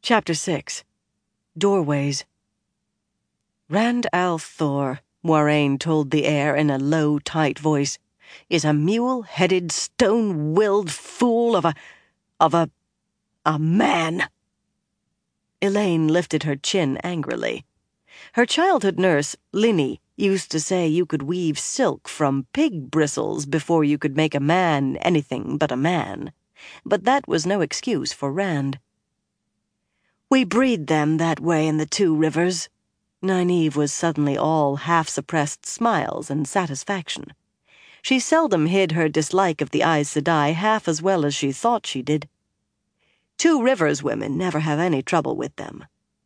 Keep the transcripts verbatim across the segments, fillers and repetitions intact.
Chapter six. Doorways. Rand al'Thor, Moiraine told the air in a low, tight voice, is a mule-headed, stone-willed fool of a... of a... a man. Elaine lifted her chin angrily. Her childhood nurse, Linny, used to say you could weave silk from pig bristles before you could make a man anything but a man. But that was no excuse for Rand. We breed them that way in the Two Rivers. Nynaeve was suddenly all half-suppressed smiles and satisfaction. She seldom hid her dislike of the Aes Sedai half as well as she thought she did. Two Rivers women never have any trouble with them.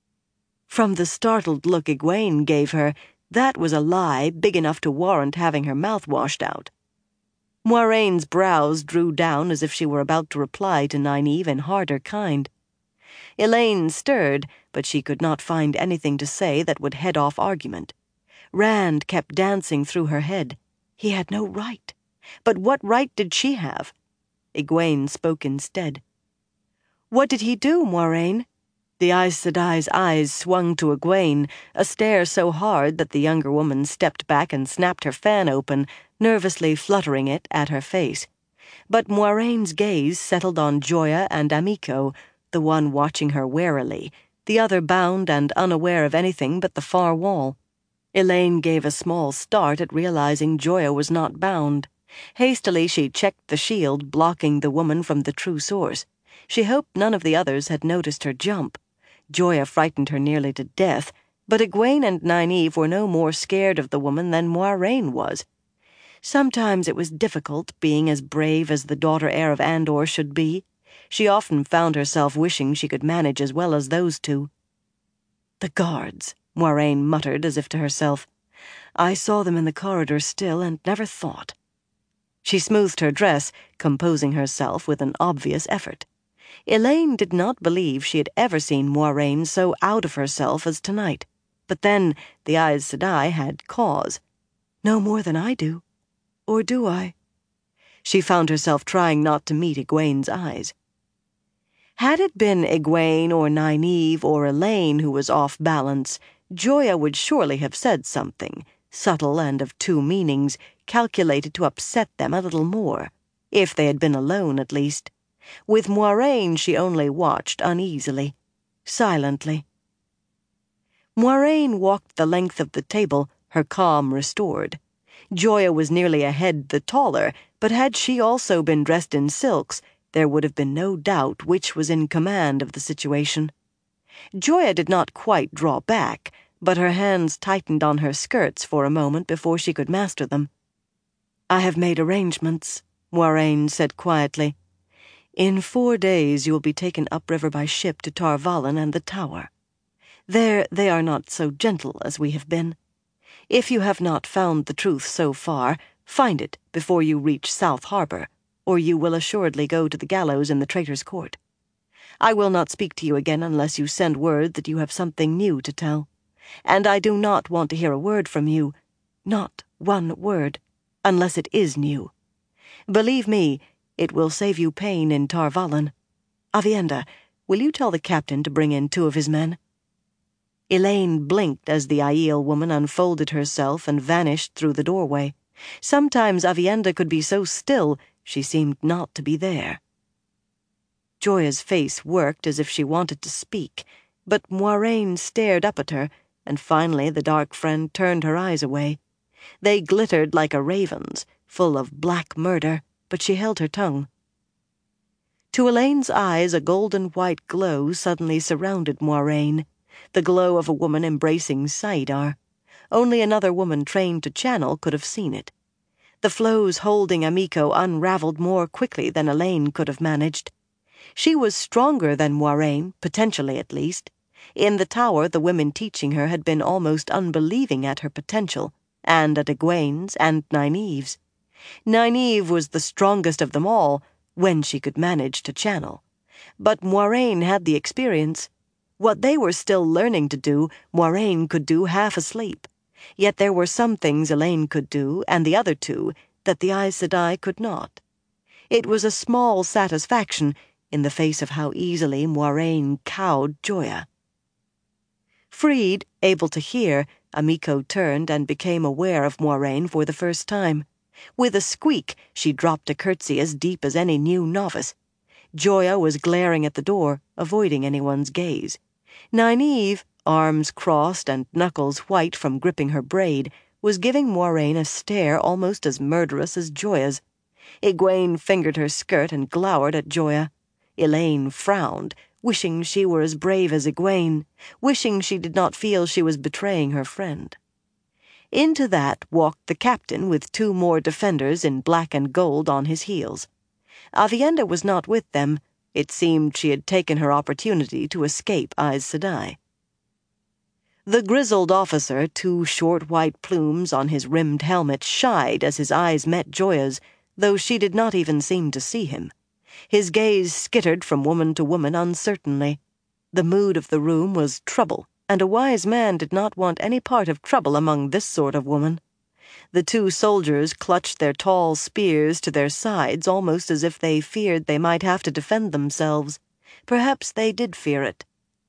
From the startled look Egwene gave her, that was a lie big enough to warrant having her mouth washed out. Moiraine's brows drew down as if she were about to reply to Nynaeve in harder kind. Elaine stirred, but she could not find anything to say that would head off argument. Rand kept dancing through her head. He had no right. But what right did she have? Egwene spoke instead. What did he do, Moiraine? The Aes Sedai's eyes swung to Egwene, a stare so hard that the younger woman stepped back and snapped her fan open, nervously fluttering it at her face. But Moiraine's gaze settled on Joya and Amico, the one watching her warily, the other bound and unaware of anything but the far wall. Elaine gave a small start at realizing Joya was not bound. Hastily she checked the shield blocking the woman from the true source. She hoped none of the others had noticed her jump. Joya frightened her nearly to death, but Egwene and Nynaeve were no more scared of the woman than Moiraine was. Sometimes it was difficult being as brave as the daughter-heir of Andor should be. She often found herself wishing she could manage as well as those two. The guards, Moiraine muttered as if to herself. I saw them in the corridor still and never thought. She smoothed her dress, composing herself with an obvious effort. Elaine did not believe she had ever seen Moiraine so out of herself as tonight. But then the Aes Sedai had cause. No more than I do. Or do I? She found herself trying not to meet Egwene's eyes. Had it been Egwene or Nynaeve or Elaine who was off balance, Joya would surely have said something, subtle and of two meanings, calculated to upset them a little more, if they had been alone at least. With Moiraine she only watched uneasily, silently. Moiraine walked the length of the table, her calm restored. Joya was nearly a head the taller, but had she also been dressed in silks, there would have been no doubt which was in command of the situation. Joya did not quite draw back, but her hands tightened on her skirts for a moment before she could master them. I have made arrangements, Moiraine said quietly. In four days you will be taken upriver by ship to Tar Valon and the Tower. There they are not so gentle as we have been. If you have not found the truth so far, find it before you reach South Harbor, or you will assuredly go to the gallows in the Traitor's Court. I will not speak to you again unless you send word that you have something new to tell. And I do not want to hear a word from you, not one word, unless it is new. Believe me, it will save you pain in Tar Valon. Aviendha, will you tell the captain to bring in two of his men? Elaine blinked as the Aiel woman unfolded herself and vanished through the doorway. Sometimes Aviendha could be so still she seemed not to be there. Joya's face worked as if she wanted to speak, but Moiraine stared up at her, and finally the dark friend turned her eyes away. They glittered like a raven's, full of black murder, but she held her tongue. To Elaine's eyes a golden-white glow suddenly surrounded Moiraine, the glow of a woman embracing saidar. Only another woman trained to channel could have seen it. The flows holding Amico unraveled more quickly than Elaine could have managed. She was stronger than Moiraine, potentially at least. In the tower the women teaching her had been almost unbelieving at her potential, and at Egwene's and Nynaeve's. Nynaeve was the strongest of them all, when she could manage to channel. But Moiraine had the experience. What they were still learning to do, Moiraine could do half asleep. Yet there were some things Elaine could do, and the other two, that the Aes Sedai could not. It was a small satisfaction, in the face of how easily Moiraine cowed Joya. Freed, able to hear, Amiko turned and became aware of Moiraine for the first time. With a squeak, she dropped a curtsy as deep as any new novice. Joya was glaring at the door, avoiding anyone's gaze. Nynaeve, arms crossed and knuckles white from gripping her braid, was giving Moiraine a stare almost as murderous as Joya's. Egwene fingered her skirt and glowered at Joya. Elaine frowned, wishing she were as brave as Egwene, wishing she did not feel she was betraying her friend. Into that walked the captain with two more defenders in black and gold on his heels. Aviendha was not with them. It seemed she had taken her opportunity to escape Aes Sedai. The grizzled officer, two short white plumes on his rimmed helmet, shied as his eyes met Joya's, though she did not even seem to see him. His gaze skittered from woman to woman uncertainly. The mood of the room was trouble, and a wise man did not want any part of trouble among this sort of woman. The two soldiers clutched their tall spears to their sides almost as if they feared they might have to defend themselves. Perhaps they did fear it.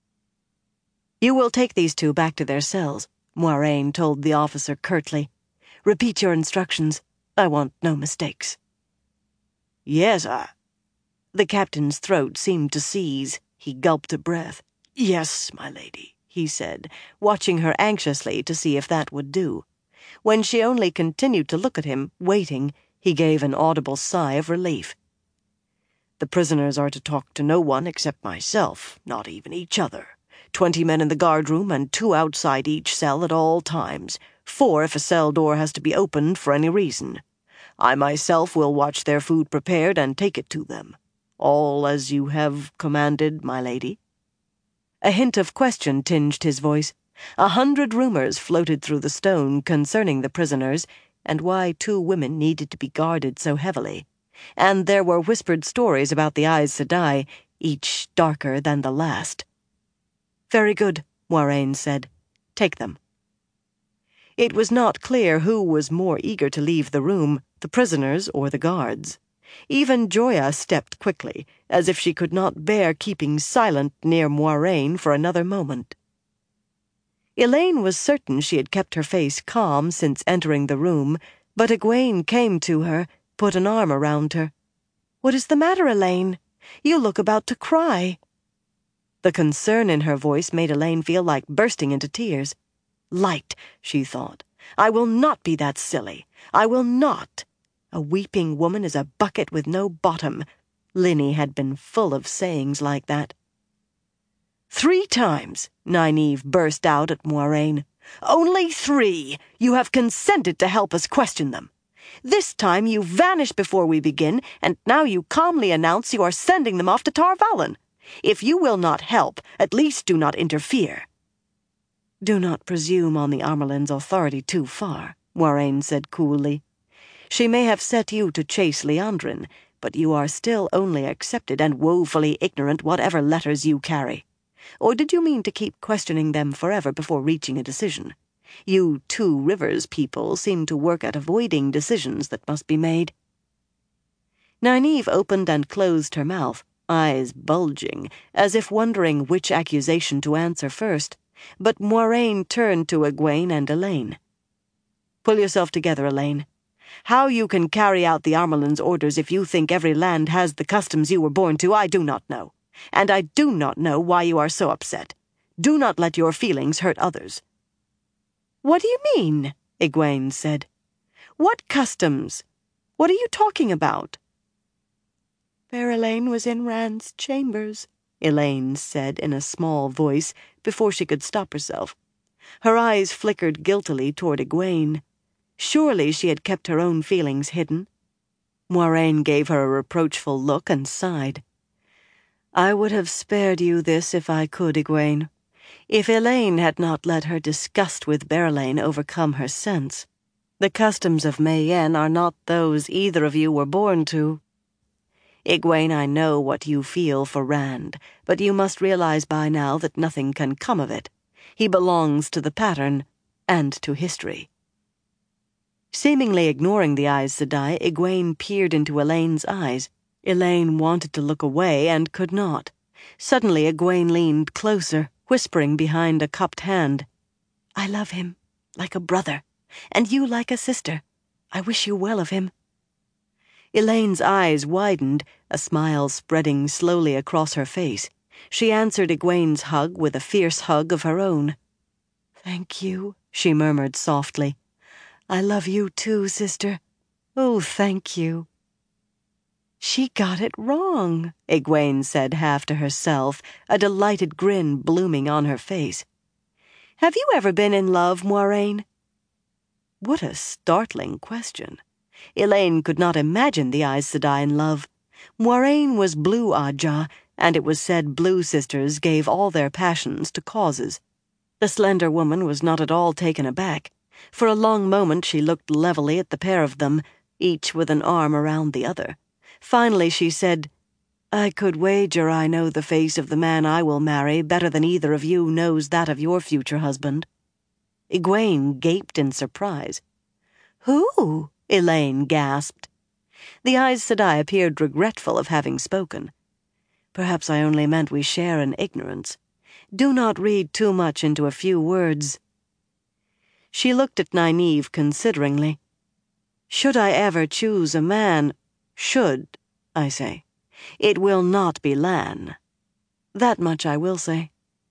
"You will take these two back to their cells," Moiraine told the officer curtly. "Repeat your instructions. I want no mistakes." "Yes, I—" The captain's throat seemed to seize. He gulped a breath. "Yes, my lady," he said, watching her anxiously to see if that would do. When she only continued to look at him, waiting, he gave an audible sigh of relief. "The prisoners are to talk to no one except myself, not even each other. Twenty men in the guardroom and two outside each cell at all times, four if a cell door has to be opened for any reason. I myself will watch their food prepared and take it to them. All as you have commanded, my lady?" A hint of question tinged his voice. A hundred rumors floated through the stone concerning the prisoners, and why two women needed to be guarded so heavily. And there were whispered stories about the Aes Sedai, each darker than the last. "Very good," Moiraine said. "Take them." It was not clear who was more eager to leave the room, the prisoners or the guards. Even Joya stepped quickly, as if she could not bear keeping silent near Moiraine for another moment. Elaine was certain she had kept her face calm since entering the room, but Egwene came to her, put an arm around her. "What is the matter, Elaine? You look about to cry." The concern in her voice made Elaine feel like bursting into tears. "Light," she thought. "I will not be that silly. I will not. A weeping woman is a bucket with no bottom." Linny had been full of sayings like that. "Three times," Nynaeve burst out at Moiraine. "Only three! You have consented to help us question them. This time you vanish before we begin, and now you calmly announce you are sending them off to Tar Valon. If you will not help, at least do not interfere." "Do not presume on the Amyrlin's authority too far," Moiraine said coolly. "She may have set you to chase Liandrin, but you are still only accepted and woefully ignorant whatever letters you carry. Or did you mean to keep questioning them forever before reaching a decision? You Two Rivers people seem to work at avoiding decisions that must be made." Nynaeve opened and closed her mouth, eyes bulging, as if wondering which accusation to answer first, but Moiraine turned to Egwene and Elaine. "Pull yourself together, Elaine. How you can carry out the Amyrlin's orders if you think every land has the customs you were born to, I do not know. And I do not know why you are so upset. Do not let your feelings hurt others." "What do you mean?" Egwene said. "What customs? What are you talking about?" "Berelain was in Rand's chambers," Elaine said in a small voice before she could stop herself. Her eyes flickered guiltily toward Egwene. Surely she had kept her own feelings hidden. Moiraine gave her a reproachful look and sighed. "I would have spared you this if I could, Egwene. If Elaine had not let her disgust with Berelain overcome her sense. The customs of Mayenne are not those either of you were born to. Egwene, I know what you feel for Rand, but you must realize by now that nothing can come of it. He belongs to the pattern, and to history." Seemingly ignoring the Aes Sedai, Egwene peered into Elaine's eyes. Elaine wanted to look away and could not. Suddenly Egwene leaned closer, whispering behind a cupped hand. "I love him, like a brother, and you like a sister. I wish you well of him." Elaine's eyes widened, a smile spreading slowly across her face. She answered Egwene's hug with a fierce hug of her own. "Thank you," she murmured softly. "I love you too, sister. Oh, thank you." "She got it wrong," Egwene said half to herself, a delighted grin blooming on her face. "Have you ever been in love, Moiraine?" What a startling question. Elaine could not imagine the Aes Sedai in love. Moiraine was blue Ajah, and it was said blue sisters gave all their passions to causes. The slender woman was not at all taken aback. For a long moment she looked levelly at the pair of them, each with an arm around the other. Finally she said, "I could wager I know the face of the man I will marry better than either of you knows that of your future husband." Egwene gaped in surprise. "Who?" Elaine gasped. The Aes Sedai appeared regretful of having spoken. "Perhaps I only meant we share in ignorance. Do not read too much into a few words." She looked at Nynaeve consideringly. "Should I ever choose a man, should, I say, it will not be Lan. That much I will say."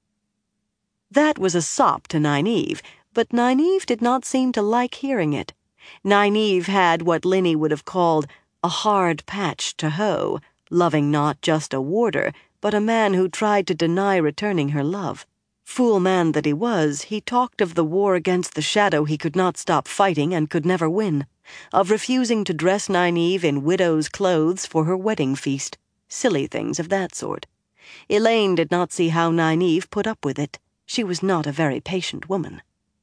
That was a sop to Nynaeve, but Nynaeve did not seem to like hearing it. Nynaeve had what Linny would have called a hard patch to hoe, loving not just a warder, but a man who tried to deny returning her love. Fool man that he was, he talked of the war against the shadow he could not stop fighting and could never win, of refusing to dress Nynaeve in widow's clothes for her wedding feast, silly things of that sort. Elaine did not see how Nynaeve put up with it. She was not a very patient woman.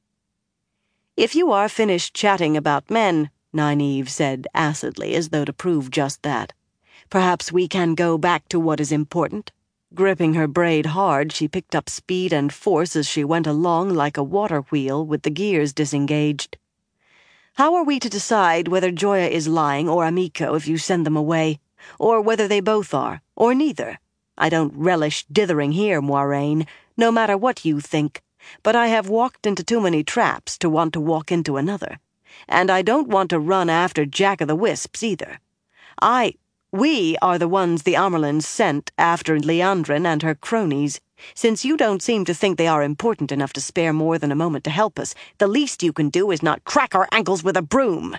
"If you are finished chatting about men," Nynaeve said acidly, as though to prove just that, "perhaps we can go back to what is important." Gripping her braid hard, she picked up speed and force as she went along like a water wheel with the gears disengaged. "How are we to decide whether Joya is lying or Amiko if you send them away, or whether they both are, or neither? I don't relish dithering here, Moiraine, no matter what you think, but I have walked into too many traps to want to walk into another, and I don't want to run after Jack-o'-the-Wisps either. I... We are the ones the Amyrlins sent after Liandrin and her cronies. Since you don't seem to think they are important enough to spare more than a moment to help us, the least you can do is not crack our ankles with a broom."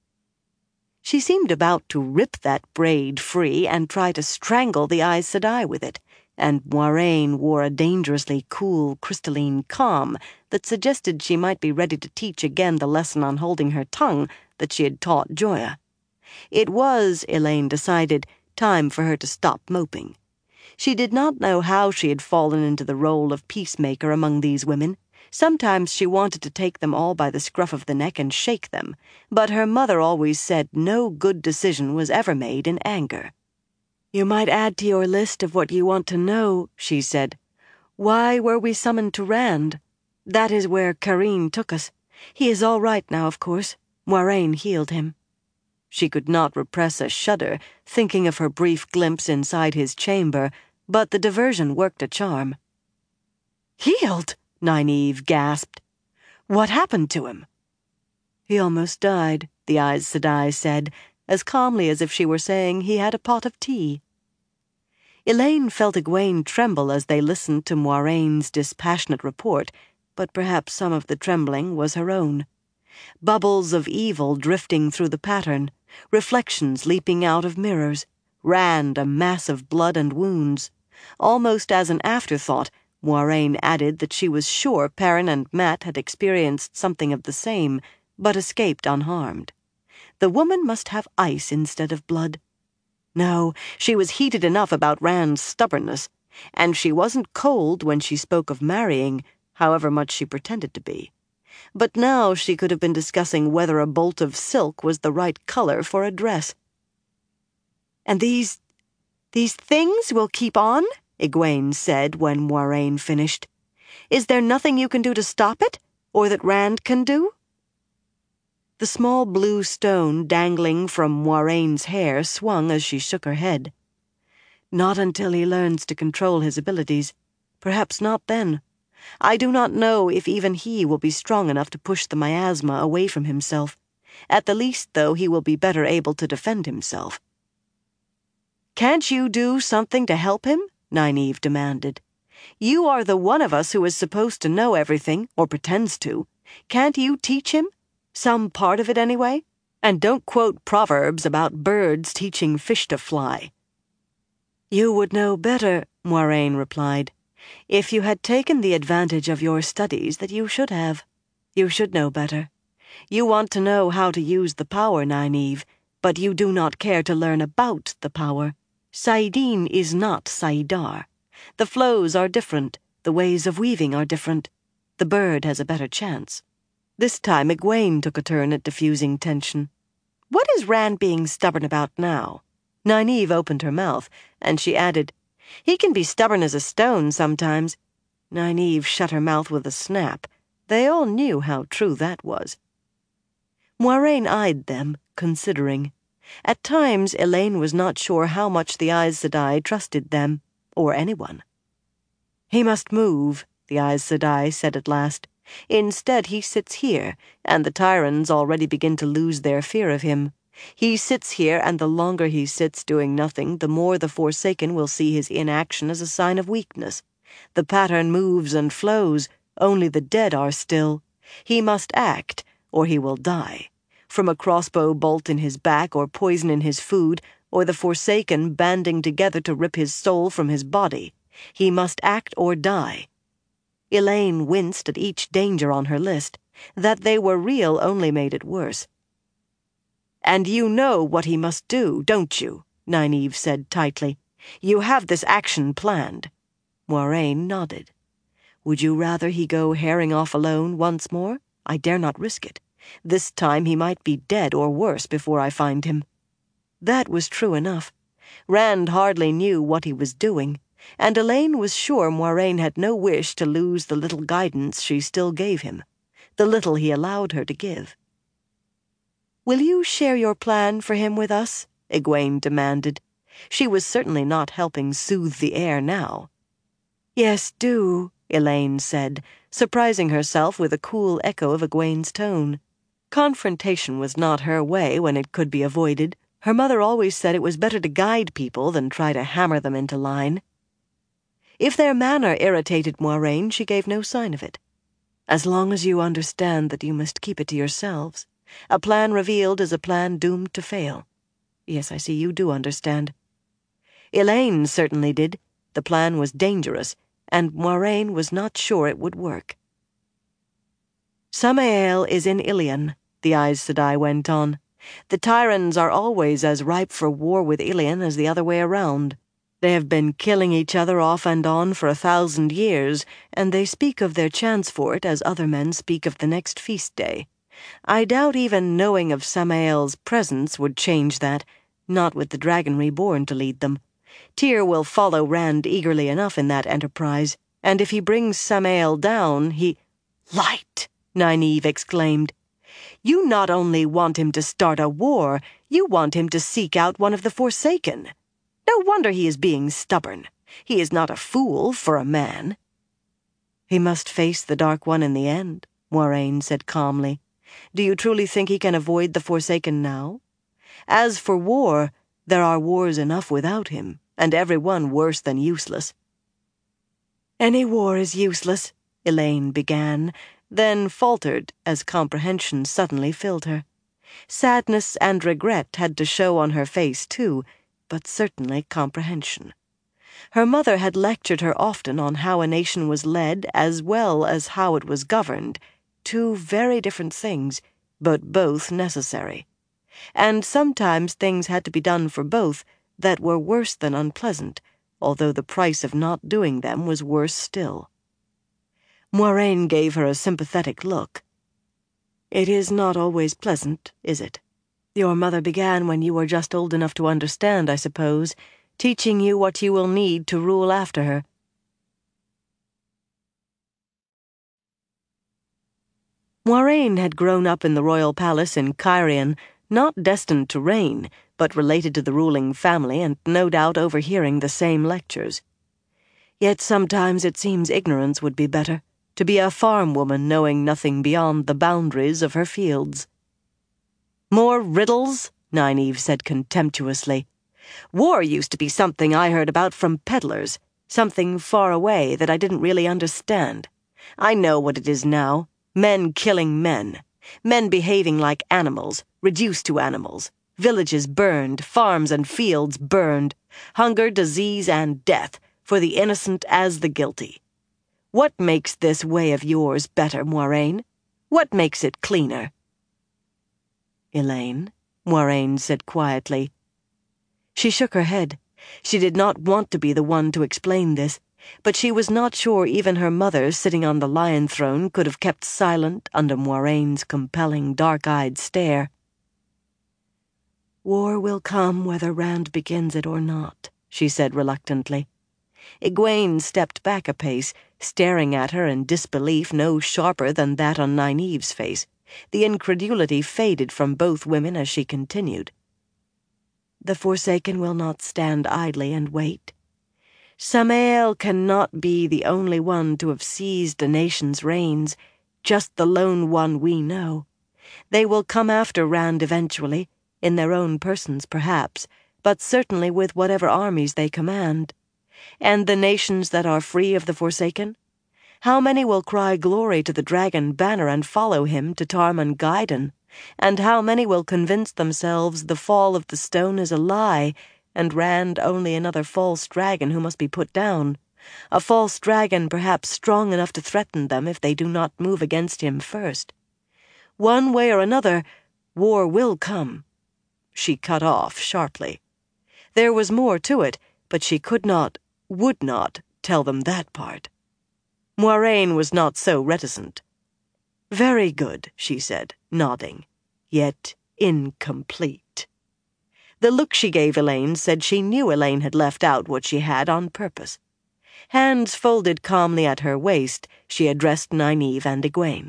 She seemed about to rip that braid free and try to strangle the Aes Sedai with it, and Moiraine wore a dangerously cool, crystalline calm that suggested she might be ready to teach again the lesson on holding her tongue that she had taught Joya. It was, Elaine decided, time for her to stop moping. She did not know how she had fallen into the role of peacemaker among these women. Sometimes she wanted to take them all by the scruff of the neck and shake them, but her mother always said no good decision was ever made in anger. "You might add to your list of what you want to know," she said. "Why were we summoned to Rand? That is where Karine took us. He is all right now, of course. Moiraine healed him." She could not repress a shudder, thinking of her brief glimpse inside his chamber, but the diversion worked a charm. "Healed?" Nynaeve gasped. "What happened to him?" "He almost died," the Aes Sedai said, as calmly as if she were saying he had a pot of tea. Elaine felt Egwene tremble as they listened to Moiraine's dispassionate report, but perhaps some of the trembling was her own. Bubbles of evil drifting through the pattern, reflections leaping out of mirrors, Rand a mass of blood and wounds. Almost as an afterthought, Moiraine added that she was sure Perrin and Mat had experienced something of the same, but escaped unharmed. The woman must have ice instead of blood. No, she was heated enough about Rand's stubbornness, and she wasn't cold when she spoke of marrying, however much she pretended to be. But now she could have been discussing whether a bolt of silk was the right color for a dress. "And these... these things will keep on?" Egwene said when Moiraine finished. "Is there nothing you can do to stop it, or that Rand can do?" The small blue stone dangling from Moiraine's hair swung as she shook her head. Not until he learns to control his abilities. Perhaps not then. I do not know if even he will be strong enough to push the miasma away from himself. At the least, though, he will be better able to defend himself. "Can't you do something to help him?" Nynaeve demanded. "You are the one of us who is supposed to know everything, or pretends to. Can't you teach him? Some part of it, anyway? And don't quote proverbs about birds teaching fish to fly." "You would know better," Moiraine replied, "if you had taken the advantage of your studies that you should have. You should know better. You want to know how to use the power, Nynaeve, but you do not care to learn about the power. saidin is not saidar. The flows are different, the ways of weaving are different. The bird has a better chance." This time Egwene took a turn at diffusing tension. "What is Rand being stubborn about now?" Nynaeve opened her mouth, and she added, "He can be stubborn as a stone sometimes." Nynaeve shut her mouth with a snap. They all knew how true that was. Moiraine eyed them, considering. At times, Elaine was not sure how much the Aes Sedai trusted them, or anyone. "He must move," the Aes Sedai said at last. "Instead, he sits here, and the Tyrants already begin to lose their fear of him. He sits here, and the longer he sits doing nothing, the more the Forsaken will see his inaction as a sign of weakness. The pattern moves and flows, only the dead are still. He must act, or he will die. From a crossbow bolt in his back, or poison in his food, or the Forsaken banding together to rip his soul from his body. He must act or die." Elaine winced at each danger on her list. That they were real only made it worse. "And you know what he must do, don't you?" Nynaeve said tightly. "You have this action planned." Moiraine nodded. "Would you rather he go herring off alone once more? I dare not risk it. This time he might be dead or worse before I find him." That was true enough. Rand hardly knew what he was doing, and Elaine was sure Moiraine had no wish to lose the little guidance she still gave him, the little he allowed her to give. "Will you share your plan for him with us?" Egwene demanded. She was certainly not helping soothe the air now. "Yes, do," Elaine said, surprising herself with a cool echo of Egwene's tone. Confrontation was not her way when it could be avoided. Her mother always said it was better to guide people than try to hammer them into line. If their manner irritated Moiraine, she gave no sign of it. "As long as you understand that you must keep it to yourselves. A plan revealed is a plan doomed to fail. Yes, I see you do understand." Elaine certainly did. The plan was dangerous, and Moiraine was not sure it would work. "Samael is in Ilion," the Aes Sedai went on. "The Tyrants are always as ripe for war with Ilion as the other way around. They have been killing each other off and on for a thousand years, and they speak of their chance for it as other men speak of the next feast day. I doubt even knowing of Samael's presence would change that, not with the Dragon Reborn to lead them. Tyr will follow Rand eagerly enough in that enterprise, and if he brings Samael down, he—" "Light!" Nynaeve exclaimed. "You not only want him to start a war, you want him to seek out one of the Forsaken. No wonder he is being stubborn. He is not a fool for a man." "He must face the Dark One in the end," Moiraine said calmly. "Do you truly think he can avoid the Forsaken now? As for war, there are wars enough without him, and every one worse than useless." "Any war is useless," Elaine began, then faltered as comprehension suddenly filled her. Sadness and regret had to show on her face, too, but certainly comprehension. Her mother had lectured her often on how a nation was led as well as how it was governed, two very different things, but both necessary. And sometimes things had to be done for both that were worse than unpleasant, although the price of not doing them was worse still. Moiraine gave her a sympathetic look. "It is not always pleasant, is it? Your mother began when you were just old enough to understand, I suppose, teaching you what you will need to rule after her." Moiraine had grown up in the royal palace in Cairhien, not destined to reign, but related to the ruling family and no doubt overhearing the same lectures. Yet sometimes it seems ignorance would be better, to be a farm woman knowing nothing beyond the boundaries of her fields. "More riddles?" Nynaeve said contemptuously. "War used to be something I heard about from peddlers, something far away that I didn't really understand. I know what it is now. Men killing men. Men behaving like animals, reduced to animals. Villages burned, farms and fields burned. Hunger, disease, and death, for the innocent as the guilty. What makes this way of yours better, Moiraine? What makes it cleaner?" "Elayne," Moiraine said quietly. She shook her head. She did not want to be the one to explain this, but she was not sure even her mother, sitting on the lion throne, could have kept silent under Moiraine's compelling dark-eyed stare. "War will come whether Rand begins it or not," she said reluctantly. Egwene stepped back a pace, staring at her in disbelief no sharper than that on Nynaeve's face. The incredulity faded from both women as she continued. "The Forsaken will not stand idly and wait. Samael cannot be the only one to have seized a nation's reins, just the lone one we know. They will come after Rand eventually, in their own persons perhaps, but certainly with whatever armies they command. And the nations that are free of the Forsaken? How many will cry glory to the dragon banner and follow him to Tarmon Gai'don? And how many will convince themselves the fall of the stone is a lie, and Rand only another false dragon who must be put down, a false dragon perhaps strong enough to threaten them if they do not move against him first? One way or another, war will come." She cut off sharply. There was more to it, but she could not, would not, tell them that part. Moiraine was not so reticent. "Very good," she said, nodding, "yet incomplete." The look she gave Elayne said she knew Elayne had left out what she had on purpose. Hands folded calmly at her waist, she addressed Nynaeve and Egwene.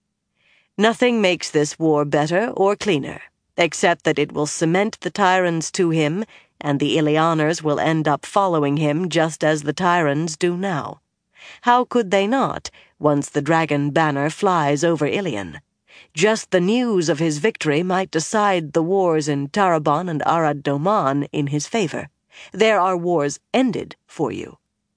"Nothing makes this war better or cleaner, except that it will cement the Tyrans to him, and the Illianers will end up following him just as the Tyrans do now. How could they not, once the dragon banner flies over Ilion? Just the news of his victory might decide the wars in Tarabon and Arad Doman in his favor. There are wars ended for you.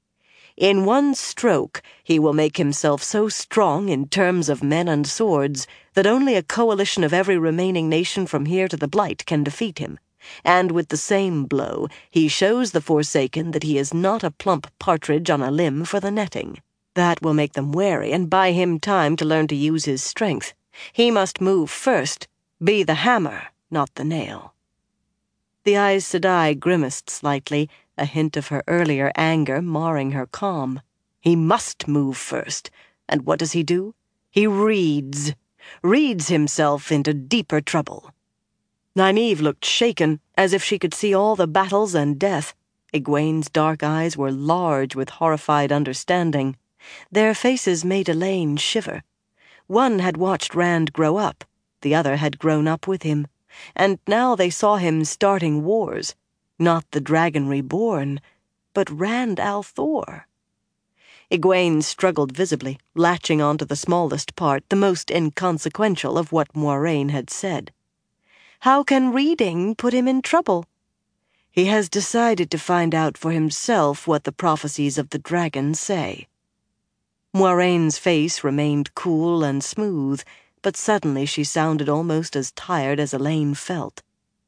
In one stroke he will make himself so strong in terms of men and swords that only a coalition of every remaining nation from here to the Blight can defeat him. And with the same blow he shows the Forsaken that he is not a plump partridge on a limb for the netting. That will make them wary and buy him time to learn to use his strength. He must move first, be the hammer, not the nail." The Aes Sedai grimaced slightly, a hint of her earlier anger marring her calm. He must move first, and what does he do? He reads, reads himself into deeper trouble. Nynaeve looked shaken, as if she could see all the battles and death. Egwene's dark eyes were large with horrified understanding. Their faces made Elayne shiver. One had watched Rand grow up, the other had grown up with him, and now they saw him starting wars. Not the dragon reborn, but Rand al'Thor. Egwene struggled visibly, latching onto the smallest part, the most inconsequential of what Moiraine had said. How can reading put him in trouble? He has decided to find out for himself what the prophecies of the dragon say. Moiraine's face remained cool and smooth, but suddenly she sounded almost as tired as Elayne felt.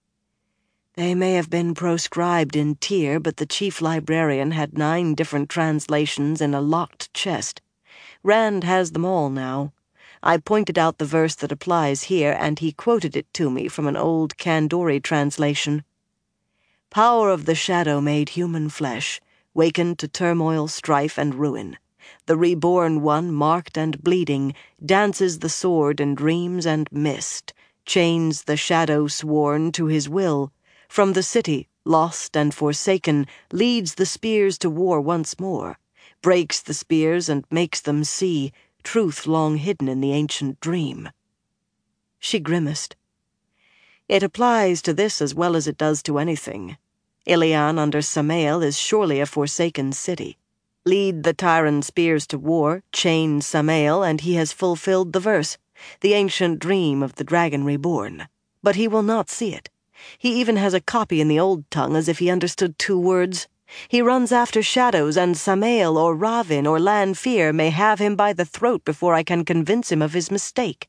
They may have been proscribed in Tyr, but the chief librarian had nine different translations in a locked chest. Rand has them all now. I pointed out the verse that applies here, and he quoted it to me from an old Kandori translation. "Power of the shadow made human flesh, wakened to turmoil, strife, and ruin. The reborn one, marked and bleeding, dances the sword in dreams and mist, chains the shadow sworn to his will. From the city, lost and forsaken, leads the spears to war once more, breaks the spears and makes them see, truth long hidden in the ancient dream. She grimaced. It applies to this as well as it does to anything. Ilian under Samael is surely a forsaken city. Lead the Tyran spears to war, chain Samael, and he has fulfilled the verse, the ancient dream of the dragon reborn. But he will not see it. He even has a copy in the old tongue as if he understood two words. He runs after shadows, and Samael or Ravin or Lanfear may have him by the throat before I can convince him of his mistake.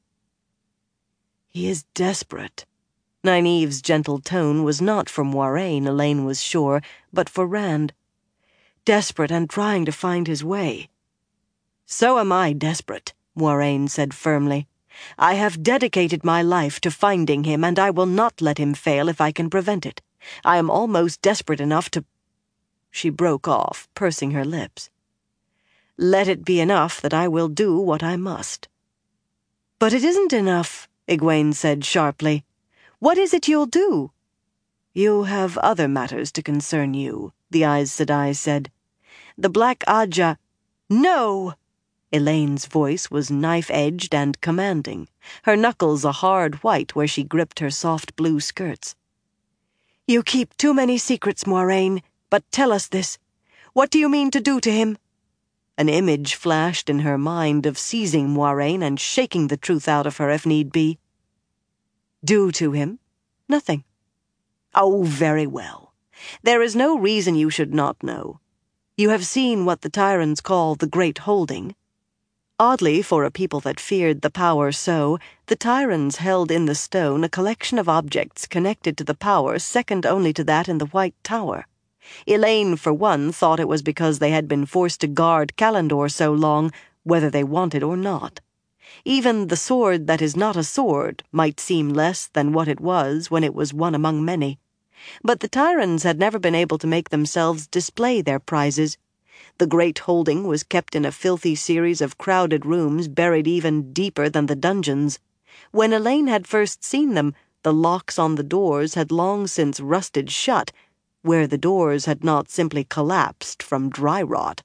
He is desperate. Nynaeve's gentle tone was not for Moiraine, Elaine was sure, but for Rand. Desperate and trying to find his way. So am I desperate, Moiraine said firmly. I have dedicated my life to finding him, and I will not let him fail if I can prevent it. I am almost desperate enough to... She broke off, pursing her lips. Let it be enough that I will do what I must. But it isn't enough, Egwene said sharply. What is it you'll do? You have other matters to concern you, the Aes Sedai said. The Black Ajah... No! Elaine's voice was knife-edged and commanding, her knuckles a hard white where she gripped her soft blue skirts. You keep too many secrets, Moiraine, but tell us this. What do you mean to do to him? An image flashed in her mind of seizing Moiraine and shaking the truth out of her if need be. Do to him? Nothing. Oh, very well. There is no reason you should not know. You have seen what the Tyrans call the Great Holding. Oddly, for a people that feared the power so, the Tyrans held in the stone a collection of objects connected to the power second only to that in the White Tower. Elaine, for one, thought it was because they had been forced to guard Kalandor so long, whether they wanted or not. Even the sword that is not a sword might seem less than what it was when it was one among many. But the Tyrans had never been able to make themselves display their prizes. The Great Holding was kept in a filthy series of crowded rooms buried even deeper than the dungeons. When Elaine had first seen them, the locks on the doors had long since rusted shut, where the doors had not simply collapsed from dry rot.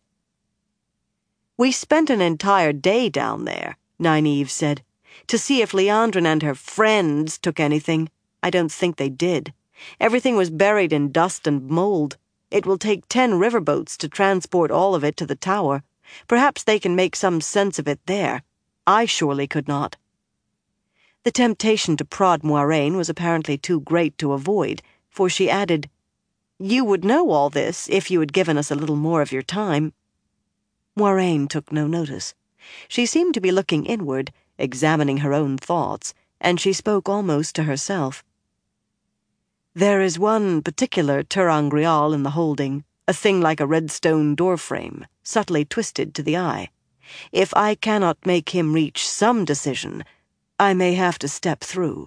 We spent an entire day down there, Nynaeve said, to see if Liandrin and her friends took anything. I don't think they did. Everything was buried in dust and mold. It will take ten riverboats to transport all of it to the tower. Perhaps they can make some sense of it there. I surely could not. The temptation to prod Moiraine was apparently too great to avoid, for she added, You would know all this if you had given us a little more of your time. Moiraine took no notice. She seemed to be looking inward, examining her own thoughts, and she spoke almost to herself. There is one particular ter'angreal in the holding, a thing like a red stone doorframe, subtly twisted to the eye. If I cannot make him reach some decision, I may have to step through.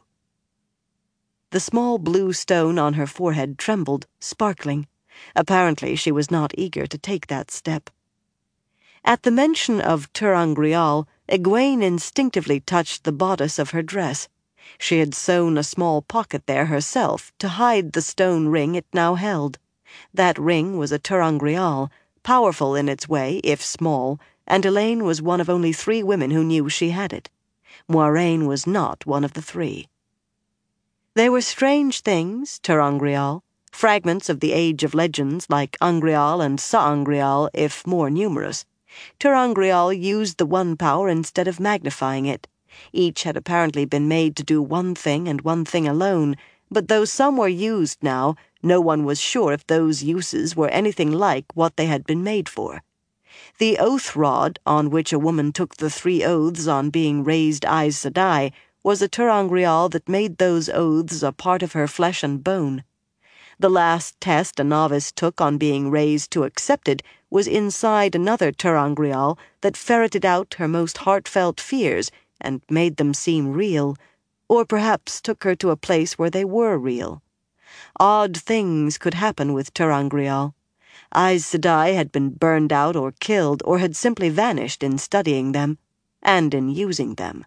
The small blue stone on her forehead trembled, sparkling. Apparently she was not eager to take that step. At the mention of ter'angreal, Egwene instinctively touched the bodice of her dress. She had sewn a small pocket there herself to hide the stone ring it now held. That ring was a ter'angreal, powerful in its way, if small, and Elaine was one of only three women who knew she had it. Moiraine was not one of the three. They were strange things, ter'angreal, fragments of the age of legends like angreal and sa'angreal, if more numerous. ter'angreal used the one power instead of magnifying it. Each had apparently been made to do one thing and one thing alone, but though some were used now, no one was sure if those uses were anything like what they had been made for. The oath rod, on which a woman took the three oaths on being raised Aes Sedai, was a ter'angreal that made those oaths a part of her flesh and bone. The last test a novice took on being raised to accepted was inside another ter'angreal that ferreted out her most heartfelt fears and made them seem real, or perhaps took her to a place where they were real. Odd things could happen with ter'angreal. Aes Sedai had been burned out or killed, or had simply vanished in studying them, and in using them.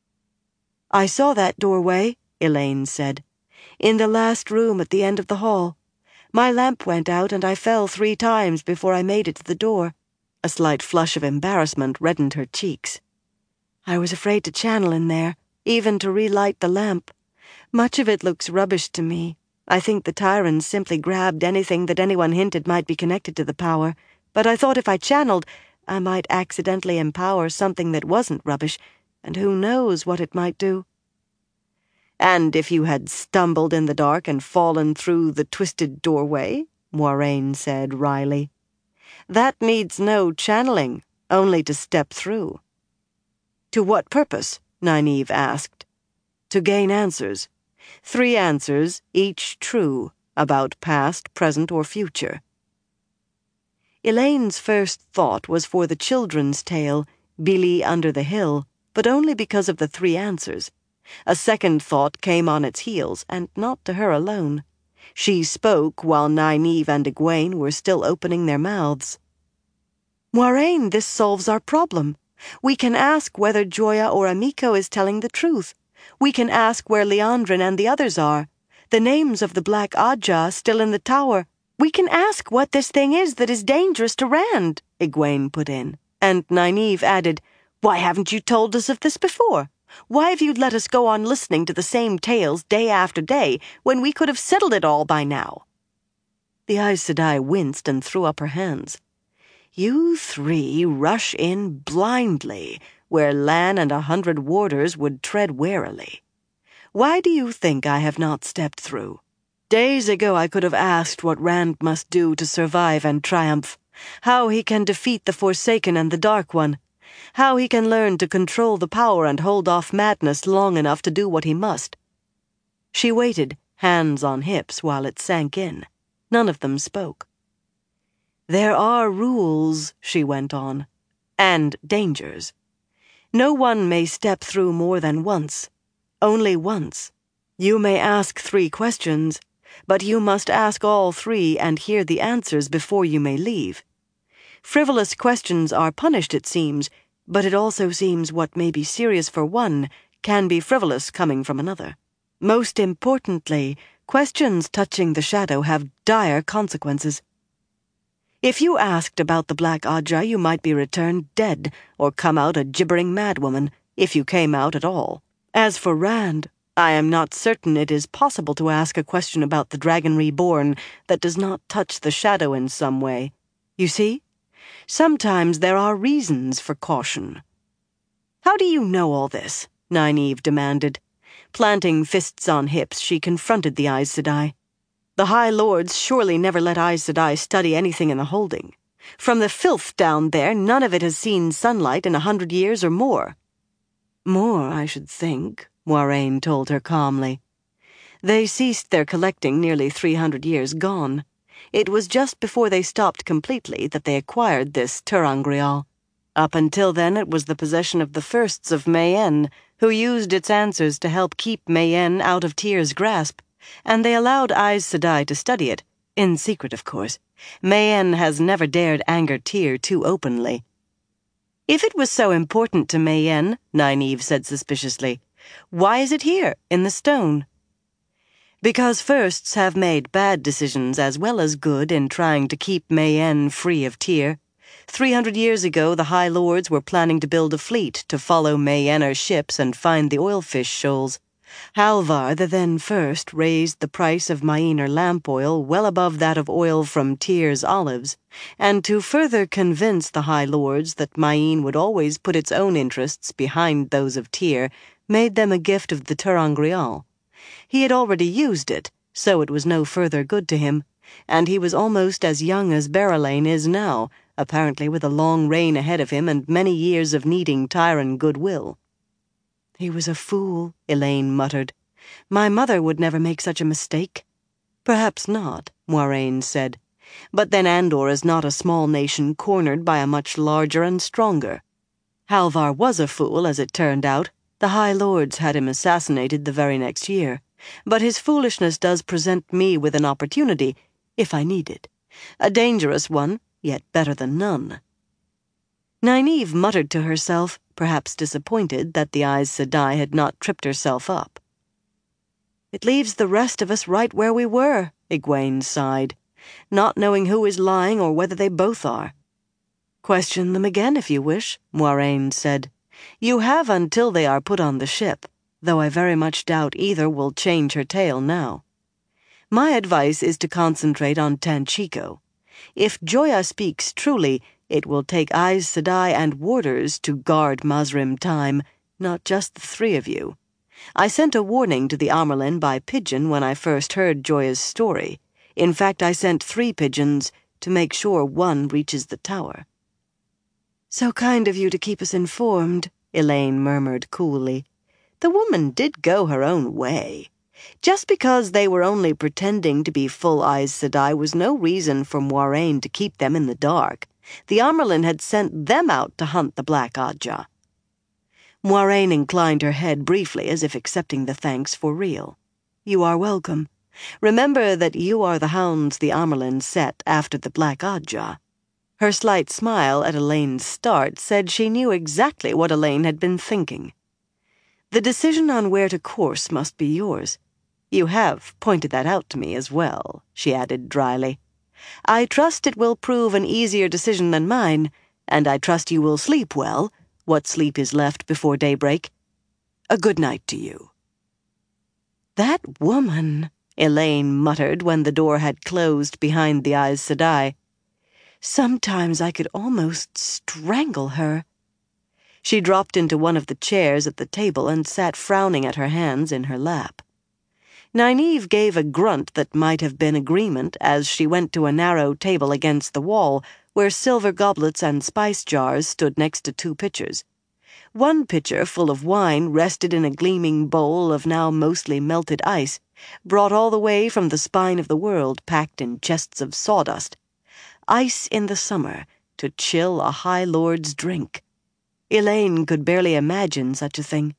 I saw that doorway, Elaine said, in the last room at the end of the hall. My lamp went out, and I fell three times before I made it to the door. A slight flush of embarrassment reddened her cheeks. I was afraid to channel in there, even to relight the lamp. Much of it looks rubbish to me. I think the Tyrans simply grabbed anything that anyone hinted might be connected to the power, but I thought if I channeled, I might accidentally empower something that wasn't rubbish, and who knows what it might do. And if you had stumbled in the dark and fallen through the twisted doorway, Moiraine said wryly. That needs no channeling, only to step through. To what purpose? Nynaeve asked. To gain answers. Three answers, each true, about past, present, or future. Elaine's first thought was for the children's tale, Billy Under the Hill, but only because of the three answers. A second thought came on its heels, and not to her alone. She spoke while Nynaeve and Egwene were still opening their mouths. Moiraine, this solves our problem. We can ask whether Joya or Amiko is telling the truth. We can ask where Liandrin and the others are. The names of the Black Ajah still in the tower. We can ask what this thing is that is dangerous to Rand, Egwene put in. And Nynaeve added, Why haven't you told us of this before? Why have you let us go on listening to the same tales day after day when we could have settled it all by now? The Aes Sedai winced and threw up her hands. You three rush in blindly, where Lan and a hundred warders would tread warily. Why do you think I have not stepped through? Days ago I could have asked what Rand must do to survive and triumph, how he can defeat the Forsaken and the Dark One, how he can learn to control the power and hold off madness long enough to do what he must. She waited, hands on hips, while it sank in. None of them spoke. There are rules, she went on, and dangers. No one may step through more than once. Only once. You may ask three questions, but you must ask all three and hear the answers before you may leave. Frivolous questions are punished, it seems, but it also seems what may be serious for one can be frivolous coming from another. Most importantly, questions touching the shadow have dire consequences. If you asked about the Black Ajah, you might be returned dead, or come out a gibbering madwoman, if you came out at all. As for Rand, I am not certain it is possible to ask a question about the Dragon Reborn that does not touch the shadow in some way. You see? Sometimes there are reasons for caution. How do you know all this? Nynaeve demanded. Planting fists on hips, she confronted the Aes Sedai. The High Lords surely never let Aes Sedai study anything in the holding. From the filth down there, none of it has seen sunlight in a hundred years or more. More, I should think, Moiraine told her calmly. They ceased their collecting nearly three hundred years gone. It was just before they stopped completely that they acquired this ter'angreal. Up until then it was the possession of the Firsts of Mayenne, who used its answers to help keep Mayenne out of Tyr's grasp, and they allowed Aes Sedai to study it, in secret of course. Mayenne has never dared anger Tyr too openly. If it was so important to Mayenne, Nynaeve said suspiciously, why is it here, in the stone? Because Firsts have made bad decisions as well as good in trying to keep Mayenne free of Tyr. Three hundred years ago, the High Lords were planning to build a fleet to follow Mayenne's ships and find the oilfish shoals. Halvar, the then First, raised the price of Mainar lamp oil well above that of oil from Tyr's olives, and to further convince the High Lords that Mayene would always put its own interests behind those of Tyr, made them a gift of the ter'angreal. He had already used it, so it was no further good to him, and he was almost as young as Berelain is now, apparently with a long reign ahead of him and many years of needing Tyran goodwill. He was a fool, Elaine muttered. My mother would never make such a mistake. Perhaps not, Moiraine said. But then Andor is not a small nation cornered by a much larger and stronger. Halvar was a fool, as it turned out. The High Lords had him assassinated the very next year. But his foolishness does present me with an opportunity, if I need it. A dangerous one, yet better than none. Nynaeve muttered to herself, perhaps disappointed that the Aes Sedai had not tripped herself up. It leaves the rest of us right where we were, Egwene sighed, not knowing who is lying or whether they both are. Question them again if you wish, Moiraine said. You have until they are put on the ship, though I very much doubt either will change her tale now. My advice is to concentrate on Tanchico. If Joya speaks truly, it will take Aes Sedai and warders to guard Mazrim time, not just the three of you. I sent a warning to the Amyrlin by pigeon when I first heard Joya's story. In fact, I sent three pigeons to make sure one reaches the tower. "So kind of you to keep us informed," Elaine murmured coolly. The woman did go her own way. Just because they were only pretending to be full Aes Sedai was no reason for Moiraine to keep them in the dark. The Amyrlin had sent them out to hunt the Black Ajah. Moiraine inclined her head briefly as if accepting the thanks for real. "You are welcome. Remember that you are the hounds the Amyrlin set after the Black Ajah." Her slight smile at Elaine's start said she knew exactly what Elaine had been thinking. "The decision on where to course must be yours. You have pointed that out to me as well," she added dryly. "I trust it will prove an easier decision than mine, and I trust you will sleep well, what sleep is left before daybreak. A good night to you." "That woman," Elaine muttered when the door had closed behind the Aes Sedai. "Sometimes I could almost strangle her." She dropped into one of the chairs at the table and sat frowning at her hands in her lap. Nynaeve gave a grunt that might have been agreement as she went to a narrow table against the wall where silver goblets and spice jars stood next to two pitchers. One pitcher, full of wine, rested in a gleaming bowl of now mostly melted ice, brought all the way from the spine of the world packed in chests of sawdust. Ice in the summer, to chill a High Lord's drink. Elaine could barely imagine such a thing.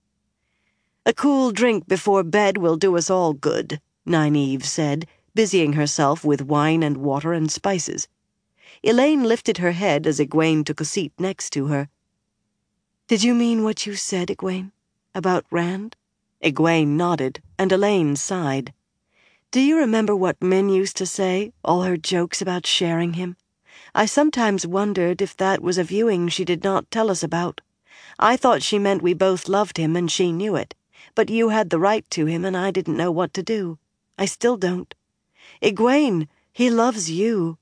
"A cool drink before bed will do us all good," Nynaeve said, busying herself with wine and water and spices. Elaine lifted her head as Egwene took a seat next to her. "Did you mean what you said, Egwene? About Rand?" Egwene nodded, and Elaine sighed. "Do you remember what Min used to say, all her jokes about sharing him? I sometimes wondered if that was a viewing she did not tell us about. I thought she meant we both loved him and she knew it, but you had the right to him and I didn't know what to do. I still don't. Egwene, he loves you."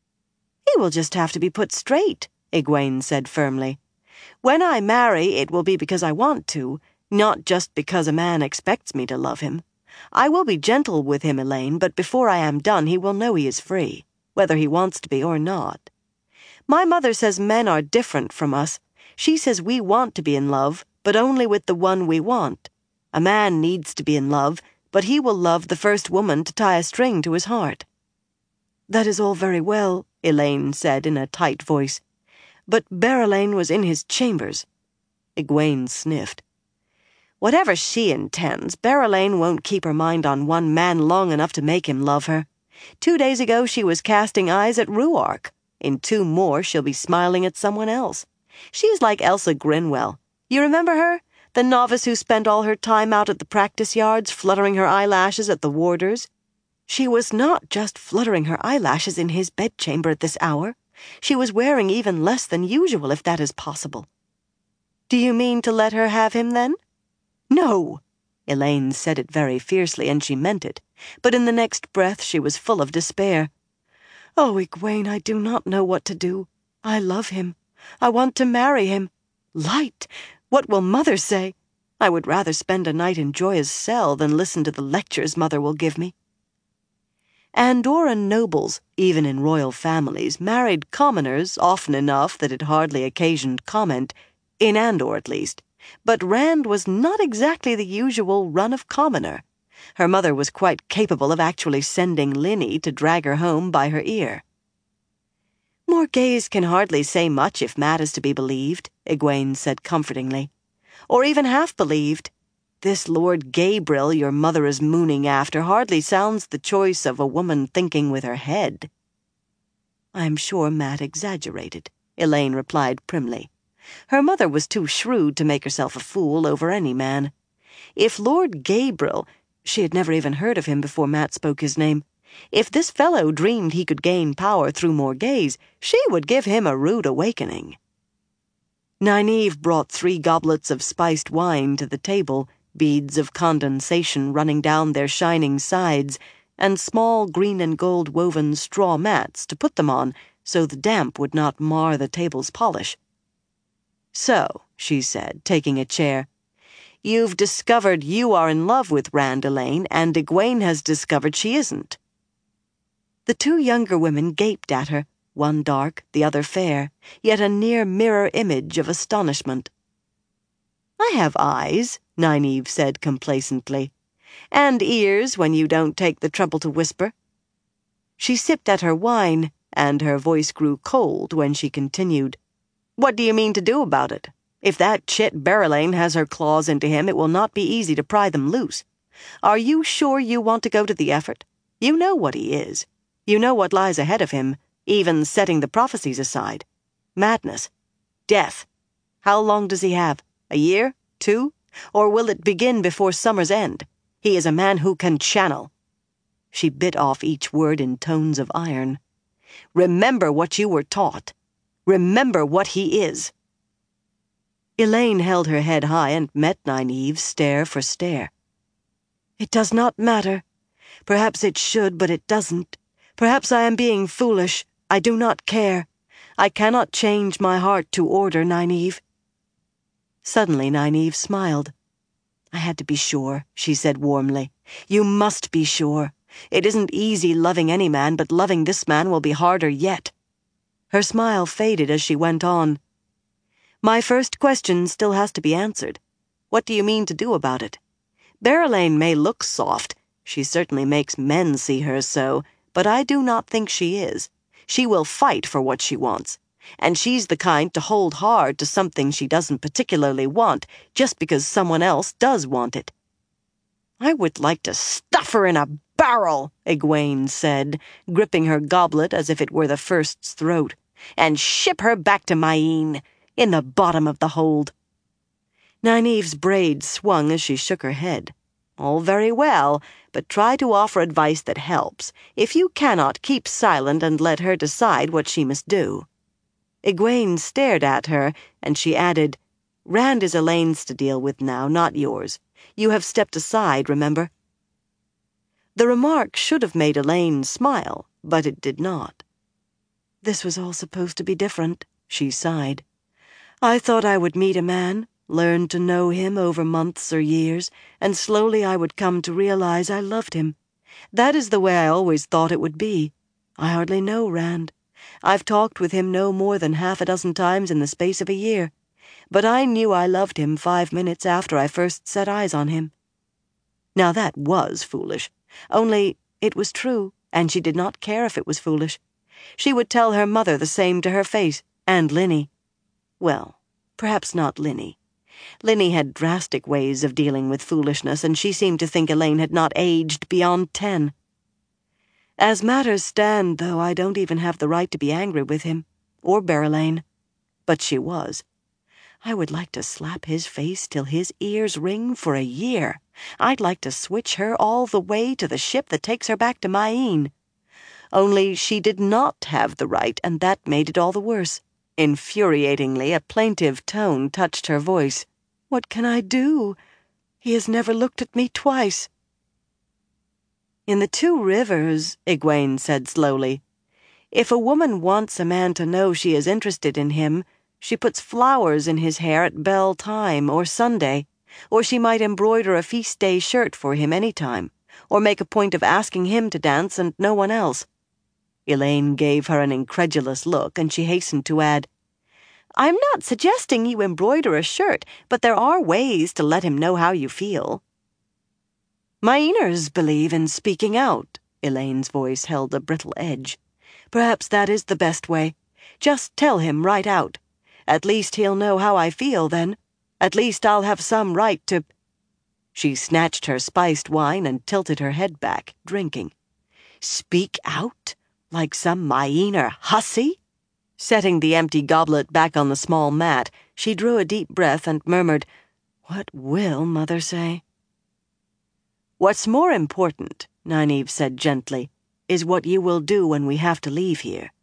"He will just have to be put straight," Egwene said firmly. "When I marry, it will be because I want to, not just because a man expects me to love him. I will be gentle with him, Elaine, but before I am done he will know he is free, whether he wants to be or not. My mother says men are different from us. She says we want to be in love, but only with the one we want. A man needs to be in love, but he will love the first woman to tie a string to his heart." "That is all very well," Elaine said in a tight voice. "But Berelain was in his chambers." Egwene sniffed. "Whatever she intends, Berelain won't keep her mind on one man long enough to make him love her. Two days ago she was casting eyes at Rhuarc. In two more she'll be smiling at someone else. She's like Elsa Grinwell. You remember her? The novice who spent all her time out at the practice yards fluttering her eyelashes at the warders? She was not just fluttering her eyelashes in his bedchamber at this hour. She was wearing even less than usual, if that is possible." "Do you mean to let her have him, then?" "No!" Elaine said it very fiercely, and she meant it, but in the next breath she was full of despair. "Oh, Egwene, I do not know what to do. I love him. I want to marry him. Light! What will Mother say? I would rather spend a night in Joya's cell than listen to the lectures Mother will give me." Andoran nobles, even in royal families, married commoners often enough that it hardly occasioned comment, in Andor at least. But Rand was not exactly the usual run of commoner. Her mother was quite capable of actually sending Linny to drag her home by her ear. "Morgaze can hardly say much if Mat is to be believed," Egwene said comfortingly. "Or even half believed. This Lord Gaebril your mother is mooning after hardly sounds the choice of a woman thinking with her head." "I am sure Mat exaggerated," Elaine replied primly. Her mother was too shrewd to make herself a fool over any man. If Lord Gaebril, she had never even heard of him before Mat spoke his name, if this fellow dreamed he could gain power through Morgaze, she would give him a rude awakening. Nynaeve brought three goblets of spiced wine to the table, beads of condensation running down their shining sides, and small green and gold woven straw mats to put them on so the damp would not mar the table's polish. "So," she said, taking a chair, "you've discovered you are in love with Rand Elaine, and Egwene has discovered she isn't." The two younger women gaped at her, one dark, the other fair, yet a near mirror image of astonishment. "I have eyes," Nynaeve said complacently, "and ears when you don't take the trouble to whisper." She sipped at her wine, and her voice grew cold when she continued, "What do you mean to do about it? If that chit Berelain has her claws into him, it will not be easy to pry them loose. Are you sure you want to go to the effort? You know what he is. You know what lies ahead of him, even setting the prophecies aside. Madness. Death. How long does he have? A year? Two? Or will it begin before summer's end? He is a man who can channel." She bit off each word in tones of iron. "Remember what you were taught. Remember what he is." Elaine held her head high and met Nynaeve stare for stare. "It does not matter. Perhaps it should, but it doesn't. Perhaps I am being foolish. I do not care. I cannot change my heart to order, Nynaeve." Suddenly Nynaeve smiled. "I had to be sure," she said warmly. "You must be sure. It isn't easy loving any man, but loving this man will be harder yet." Her smile faded as she went on. "My first question still has to be answered. What do you mean to do about it? Berelain may look soft. She certainly makes men see her so, but I do not think she is. She will fight for what she wants. And she's the kind to hold hard to something she doesn't particularly want, just because someone else does want it." "I would like to stuff her in a barrel," Egwene said, gripping her goblet as if it were the first's throat, "and ship her back to Mayene, in the bottom of the hold." Nynaeve's braids swung as she shook her head. "All very well, but try to offer advice that helps. If you cannot, keep silent and let her decide what she must do." Egwene stared at her, and she added, "Rand is Elaine's to deal with now, not yours. You have stepped aside, remember?" The remark should have made Elaine smile, but it did not. "This was all supposed to be different," she sighed. "I thought I would meet a man, learn to know him over months or years, and slowly I would come to realize I loved him. That is the way I always thought it would be. I hardly know Rand. I've talked with him no more than half a dozen times in the space of a year, but I knew I loved him five minutes after I first set eyes on him." Now that was foolish, only it was true, and she did not care if it was foolish. She would tell her mother the same to her face, and Linny. Well, perhaps not Linny. Linny had drastic ways of dealing with foolishness, and she seemed to think Elaine had not aged beyond ten. As matters stand, though, I don't even have the right to be angry with him, or Berelain. But she was. I would like to slap his face till his ears ring for a year. I'd like to switch her all the way to the ship that takes her back to Mayene. Only she did not have the right, and that made it all the worse. Infuriatingly, a plaintive tone touched her voice. "What can I do? He has never looked at me twice." "In the Two Rivers," Egwene said slowly, "if a woman wants a man to know she is interested in him, she puts flowers in his hair at bell time or Sunday, or she might embroider a feast day shirt for him any time, or make a point of asking him to dance and no one else." Elaine gave her an incredulous look, and she hastened to add, "I'm not suggesting you embroider a shirt, but there are ways to let him know how you feel." "Maeners believe in speaking out." Elaine's voice held a brittle edge. "Perhaps that is the best way. Just tell him right out. At least he'll know how I feel then. At least I'll have some right to—" She snatched her spiced wine and tilted her head back, drinking. "Speak out? Like some Maenor hussy?" Setting the empty goblet back on the small mat, she drew a deep breath and murmured, "What will Mother say?" "What's more important," Nynaeve said gently, "is what you will do when we have to leave here.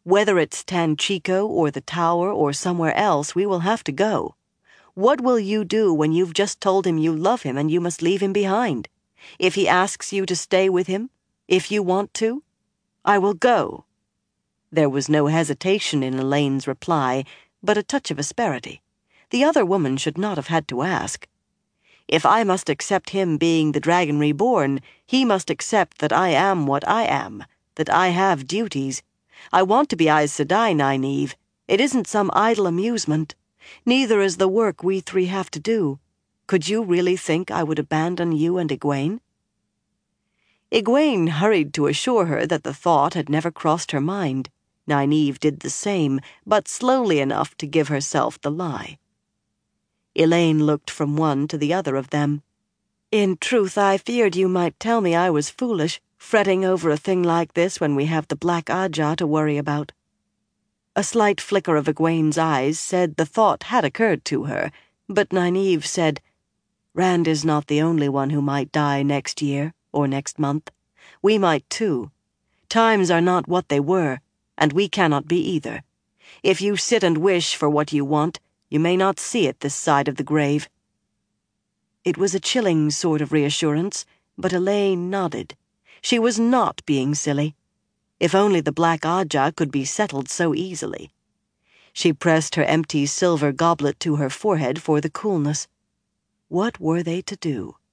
Whether it's Tanchico or the Tower or somewhere else, we will have to go. What will you do when you've just told him you love him and you must leave him behind? If he asks you to stay with him, if you want to, I will go." There was no hesitation in Elaine's reply, but a touch of asperity. The other woman should not have had to ask. If I must accept him being the Dragon Reborn, he must accept that I am what I am, that I have duties. I want to be Aes Sedai, Nynaeve. It isn't some idle amusement. Neither is the work we three have to do. Could you really think I would abandon you and Egwene?" Egwene hurried to assure her that the thought had never crossed her mind. Nynaeve did the same, but slowly enough to give herself the lie. Elaine looked from one to the other of them. "In truth, I feared you might tell me I was foolish, fretting over a thing like this when we have the Black Ajah to worry about." A slight flicker of Egwene's eyes said the thought had occurred to her, but Nynaeve said, "Rand is not the only one who might die next year or next month. We might too. Times are not what they were, and we cannot be either. If you sit and wish for what you want, you may not see it this side of the grave." It was a chilling sort of reassurance, but Elaine nodded. She was not being silly. If only the Black Ajah could be settled so easily. She pressed her empty silver goblet to her forehead for the coolness. What were they to do?